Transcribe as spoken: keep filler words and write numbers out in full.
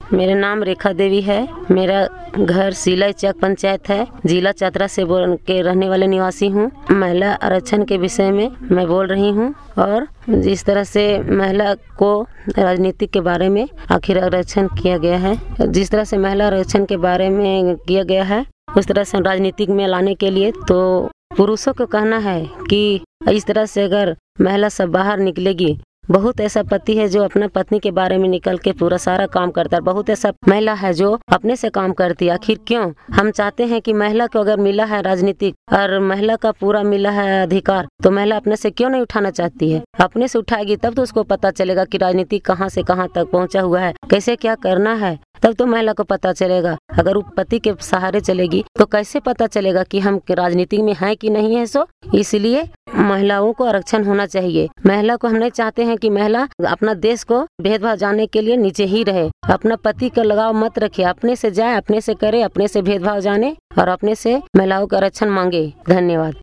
मेरा नाम रेखा देवी है। मेरा घर सिलाई चक पंचायत है, जिला चतरा से बोल के रहने वाले निवासी हूँ। महिला आरक्षण के विषय में मैं बोल रही हूँ और जिस तरह से महिला को राजनीति के बारे में आखिर आरक्षण किया गया है, जिस तरह से महिला आरक्षण के बारे में किया गया है उस तरह से राजनीतिक में लाने के लिए तो पुरुषों को कहना है कि इस तरह से अगर महिला सब बाहर निकलेगी, बहुत ऐसा पति है जो अपना पत्नी के बारे में निकल के पूरा सारा काम करता है, बहुत ऐसा महिला है जो अपने से काम करती है। आखिर क्यों? हम चाहते हैं कि महिला को अगर मिला है राजनीतिक और महिला का पूरा मिला है अधिकार, तो महिला अपने से क्यों नहीं उठाना चाहती है? अपने से उठाएगी तब तो उसको पता चलेगा कि राजनीति कहाँ से कहाँ तक पहुँचा हुआ है, कैसे क्या करना है, तब तो महिला को पता चलेगा। अगर वो पति के सहारे चलेगी तो कैसे पता चलेगा कि हम राजनीति में हैं कि नहीं है? सो इसलिए महिलाओं को आरक्षण होना चाहिए। महिला को हम नहीं चाहते हैं कि महिला अपना देश को भेदभाव जाने के लिए नीचे ही रहे। अपना पति का लगाव मत रखे, अपने से जाए, अपने से करे, अपने से भेदभाव जाने और अपने से महिलाओं का आरक्षण मांगे। धन्यवाद।